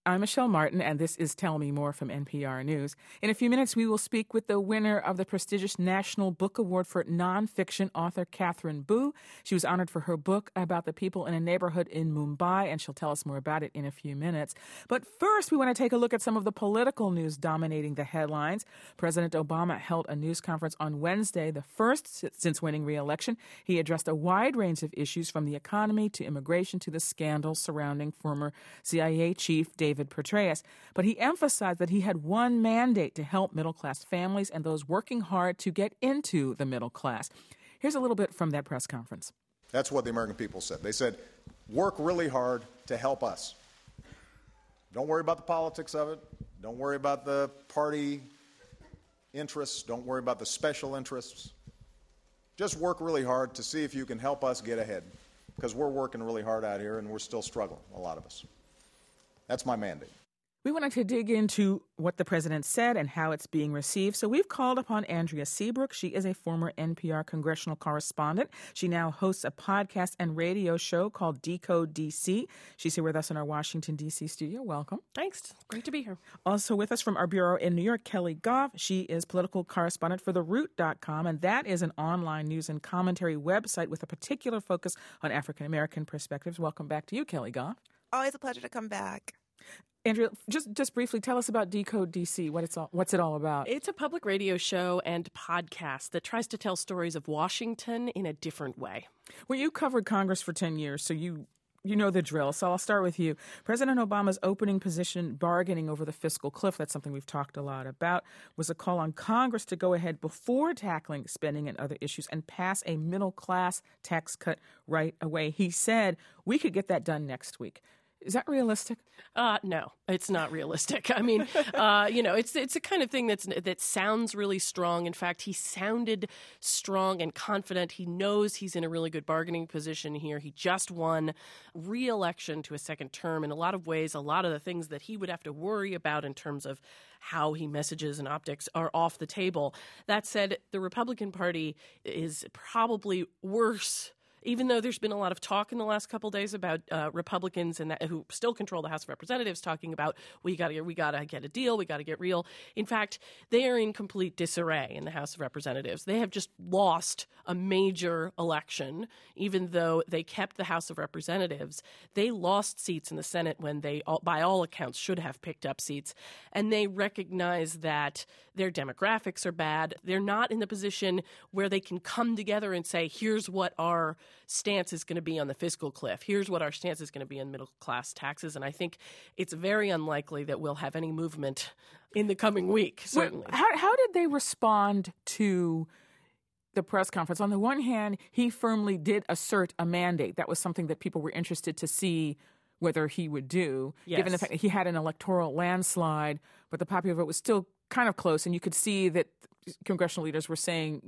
I'm Michelle Martin, and this is Tell Me More from NPR News. In a few minutes, we will speak with the winner of the prestigious National Book Award for Nonfiction, author Katherine Boo. She was honored for her book about the people in a neighborhood in Mumbai, and she'll tell us more about it in a few minutes. But first, we want to take a look at some of the political news dominating the headlines. President Obama held a news conference on Wednesday, the first since winning re-election. He addressed a wide range of issues from the economy to immigration to the scandals surrounding former CIA chief David Petraeus, but he emphasized that he had one mandate to help middle-class families and those working hard to get into the middle class. Here's a little bit from that press conference. That's what the American people said. They said, work really hard to help us. Don't worry about the politics of it. Don't worry about the party interests. Don't worry about the special interests. Just work really hard to see if you can help us get ahead, because we're working really hard out here and we're still struggling, a lot of us. That's my mandate. We wanted to dig into what the president said and how it's being received. So we've called upon Andrea Seabrook. She is a former NPR congressional correspondent. She now hosts a podcast and radio show called Decode DC. She's here with us in our Washington, D.C. studio. Welcome. Thanks. Great to be here. Also with us from our bureau in New York, Kelly Goff. She is political correspondent for TheRoot.com, and that is an online news and commentary website with a particular focus on African-American perspectives. Welcome back to you, Kelly Goff. Always a pleasure to come back. Andrea, just briefly, tell us about Decode DC, what's it all about? It's a public radio show and podcast that tries to tell stories of Washington in a different way. Well, you covered Congress for 10 years, so you know the drill. So I'll start with you. President Obama's opening position bargaining over the fiscal cliff, that's something we've talked a lot about, was a call on Congress to go ahead before tackling spending and other issues and pass a middle-class tax cut right away. He said we could get that done next week. Is that realistic? No, it's not realistic. I mean, it's a kind of thing that sounds really strong. In fact, he sounded strong and confident. He knows he's in a really good bargaining position here. He just won re-election to a second term. In a lot of ways, a lot of the things that he would have to worry about in terms of how he messages and optics are off the table. That said, the Republican Party is probably worse. Even though there's been a lot of talk in the last couple of days about Republicans and who still control the House of Representatives talking about we got to get a deal, we got to get real. In fact, they are in complete disarray in the House of Representatives. They have just lost a major election, even though they kept the House of Representatives. They lost seats in the Senate when they, by all accounts, should have picked up seats. And they recognize that their demographics are bad. They're not in the position where they can come together and say, here's what our stance is going to be on the fiscal cliff. Here's what our stance is going to be on middle-class taxes. And I think it's very unlikely that we'll have any movement in the coming week, certainly. How did they respond to the press conference? On the one hand, he firmly did assert a mandate. That was something that people were interested to see whether he would do, given the fact that he had an electoral landslide, but the popular vote was still kind of close. And you could see that congressional leaders were saying,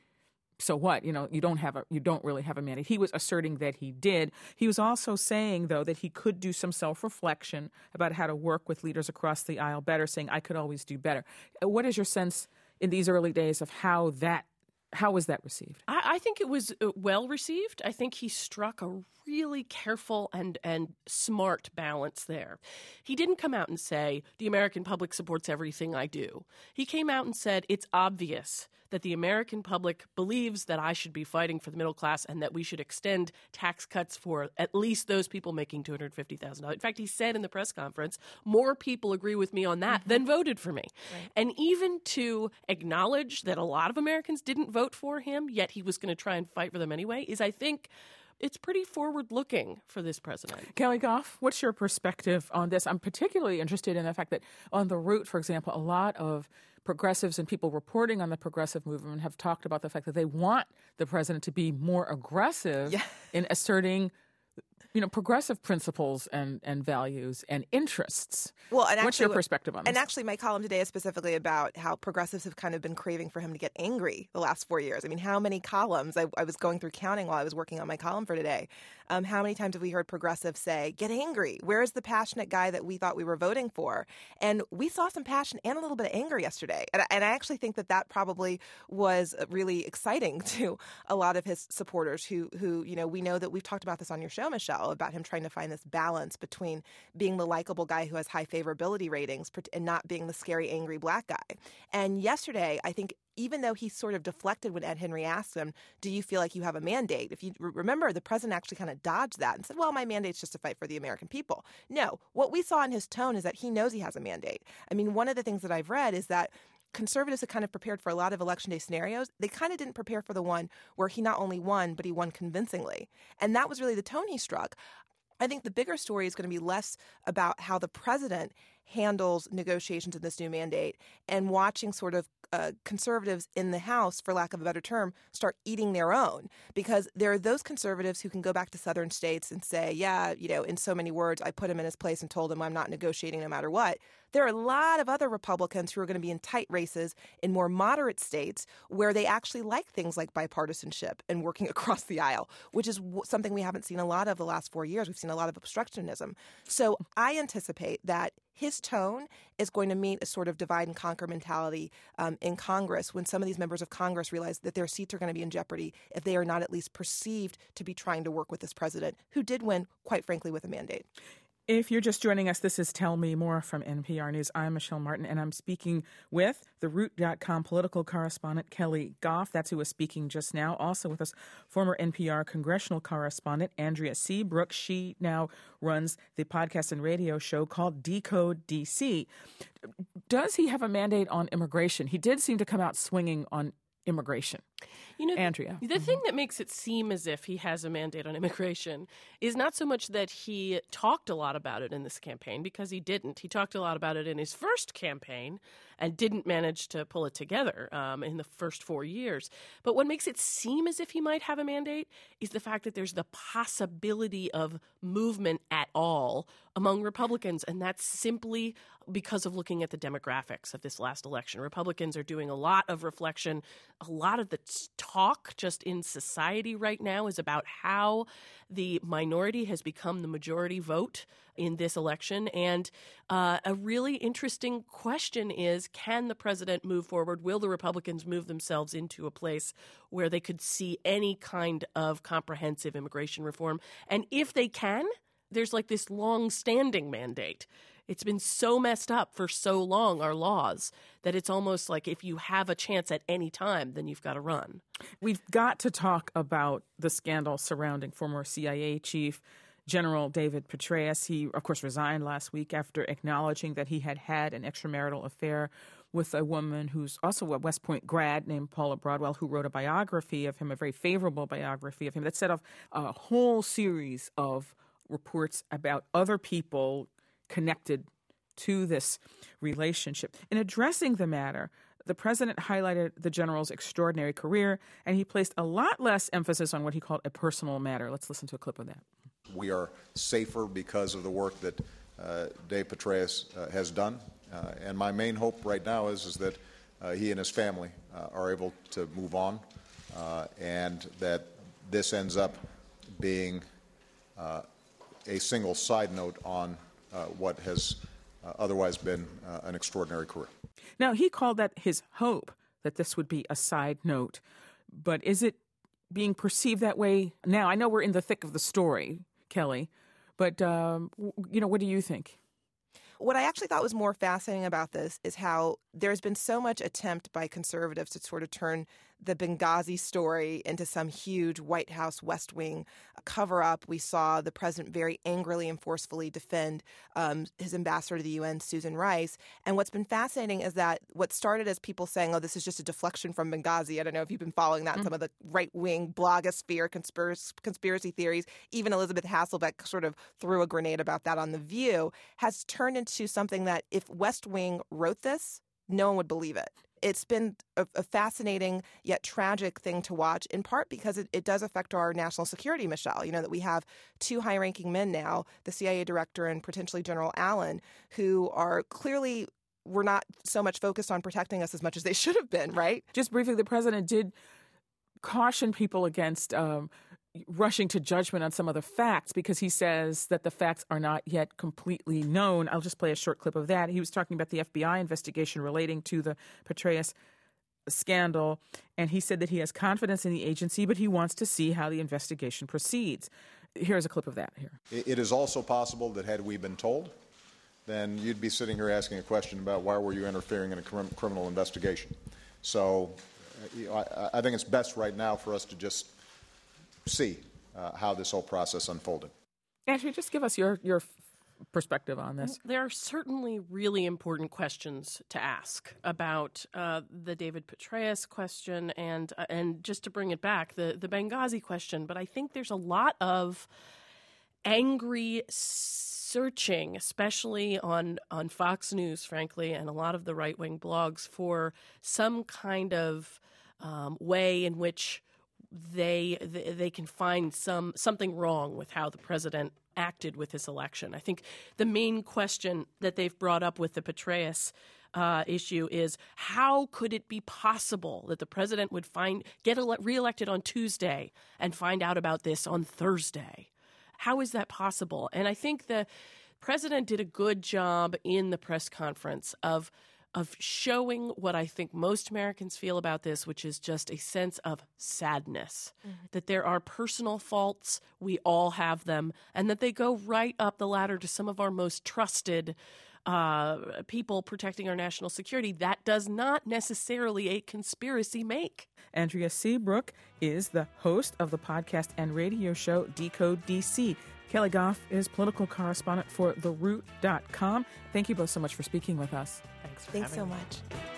so what? You don't really have a mandate. He was asserting that he did. He was also saying, though, that he could do some self-reflection about how to work with leaders across the aisle better, saying, I could always do better. What is your sense in these early days of how was that received? I think it was well received. I think he struck a really careful and smart balance there. He didn't come out and say, the American public supports everything I do. He came out and said, it's obvious that the American public believes that I should be fighting for the middle class and that we should extend tax cuts for at least those people making $250,000. In fact, he said in the press conference, more people agree with me on that than voted for me. Right. And even to acknowledge that a lot of Americans didn't vote for him, yet he was going to try and fight for them anyway, is, I think, it's pretty forward-looking for this president. Kelly Goff, what's your perspective on this? I'm particularly interested in the fact that on The Root, for example, a lot of progressives and people reporting on the progressive movement have talked about the fact that they want the president to be more aggressive in asserting progressive principles and values and interests. Well, and what's your perspective on this? And actually, my column today is specifically about how progressives have kind of been craving for him to get angry the last 4 years. I mean, how many columns? I was going through counting while I was working on my column for today. How many times have we heard progressives say, get angry? Where's the passionate guy that we thought we were voting for? And we saw some passion and a little bit of anger yesterday. And I actually think that probably was really exciting to a lot of his supporters who we know that we've talked about this on your show, Michelle, Michelle, about him trying to find this balance between being the likable guy who has high favorability ratings and not being the scary, angry black guy. And yesterday, I think, even though he sort of deflected when Ed Henry asked him, do you feel like you have a mandate? If you remember, the president actually kind of dodged that and said, well, my mandate's just to fight for the American people. No, what we saw in his tone is that he knows he has a mandate. I mean, one of the things that I've read is that conservatives have kind of prepared for a lot of election day scenarios. They kind of didn't prepare for the one where he not only won, but he won convincingly. And that was really the tone he struck. I think the bigger story is going to be less about how the president handles negotiations in this new mandate and watching sort of conservatives in the House, for lack of a better term, start eating their own. Because there are those conservatives who can go back to southern states and say, yeah, in so many words, I put him in his place and told him I'm not negotiating no matter what. There are a lot of other Republicans who are going to be in tight races in more moderate states where they actually like things like bipartisanship and working across the aisle, which is something we haven't seen a lot of the last 4 years. We've seen a lot of obstructionism. So I anticipate that his tone is going to meet a sort of divide and conquer mentality in Congress when some of these members of Congress realize that their seats are going to be in jeopardy if they are not at least perceived to be trying to work with this president, who did win, quite frankly, with a mandate. If you're just joining us, this is Tell Me More from NPR News. I'm Michelle Martin, and I'm speaking with the Root.com political correspondent Kelly Goff. That's who was speaking just now. Also with us, former NPR congressional correspondent Andrea Seabrook. She now runs the podcast and radio show called Decode DC. Does he have a mandate on immigration? He did seem to come out swinging on immigration. Andrea. The thing that makes it seem as if he has a mandate on immigration is not so much that he talked a lot about it in this campaign, because he didn't. He talked a lot about it in his first campaign and didn't manage to pull it together in the first 4 years. But what makes it seem as if he might have a mandate is the fact that there's the possibility of movement at all among Republicans, and that's simply because of looking at the demographics of this last election. Republicans are doing a lot of reflection. A lot of the talk just in society right now is about how the minority has become the majority vote in this election. And a really interesting question is, can the president move forward? Will the Republicans move themselves into a place where they could see any kind of comprehensive immigration reform? And if they can, there's like this long-standing mandate. It's been so messed up for so long, our laws, that it's almost like if you have a chance at any time, then you've got to run. We've got to talk about the scandal surrounding former CIA chief General David Petraeus. He, of course, resigned last week after acknowledging that he had had an extramarital affair with a woman who's also a West Point grad named Paula Broadwell, who wrote a biography of him, a very favorable biography of him, that set off a whole series of reports about other people connected to this relationship. In addressing the matter, the president highlighted the general's extraordinary career, and he placed a lot less emphasis on what he called a personal matter. Let's listen to a clip of that. We are safer because of the work that Dave Petraeus has done. And my main hope right now is that he and his family are able to move on, and that this ends up being a single side note on what has otherwise been an extraordinary career. Now, he called that his hope that this would be a side note, but is it being perceived that way now? I know we're in the thick of the story, Kelly, but, what do you think? What I actually thought was more fascinating about this is how there's been so much attempt by conservatives to sort of turn the Benghazi story into some huge White House West Wing cover-up. We saw the president very angrily and forcefully defend his ambassador to the UN, Susan Rice. And what's been fascinating is that what started as people saying, oh, this is just a deflection from Benghazi. I don't know if you've been following that, some of the right-wing blogosphere conspiracy theories. Even Elizabeth Hasselbeck sort of threw a grenade about that on The View, has turned into something that if West Wing wrote this, no one would believe it. It's been a fascinating yet tragic thing to watch, in part because it does affect our national security, Michelle. You know, that we have two high-ranking men now, the CIA director and potentially General Allen, who are clearly were not so much focused on protecting us as much as they should have been, right? Just briefly, the president did caution people against rushing to judgment on some of the facts, because he says that the facts are not yet completely known. I'll just play a short clip of that. He was talking about the FBI investigation relating to the Petraeus scandal, and he said that he has confidence in the agency, but he wants to see how the investigation proceeds. Here's a clip of that here. It is also possible that had we been told, then you'd be sitting here asking a question about why were you interfering in a criminal investigation. So I think it's best right now for us to just see how this whole process unfolded. Andrea, just give us your perspective on this. There are certainly really important questions to ask about the David Petraeus question and just to bring it back, the Benghazi question. But I think there's a lot of angry searching, especially on Fox News, frankly, and a lot of the right-wing blogs for some kind of way in which they can find something wrong with how the president acted with this election. I think the main question that they've brought up with the Petraeus issue is how could it be possible that the president would get reelected on Tuesday and find out about this on Thursday? How is that possible? And I think the president did a good job in the press conference of showing what I think most Americans feel about this, which is just a sense of sadness, that there are personal faults, we all have them, and that they go right up the ladder to some of our most trusted people protecting our national security. That does not necessarily a conspiracy make. Andrea Seabrook is the host of the podcast and radio show Decode DC. Kelly Goff is political correspondent for TheRoot.com. Thank you both so much for speaking with us. Thanks for Thanks having so me. much.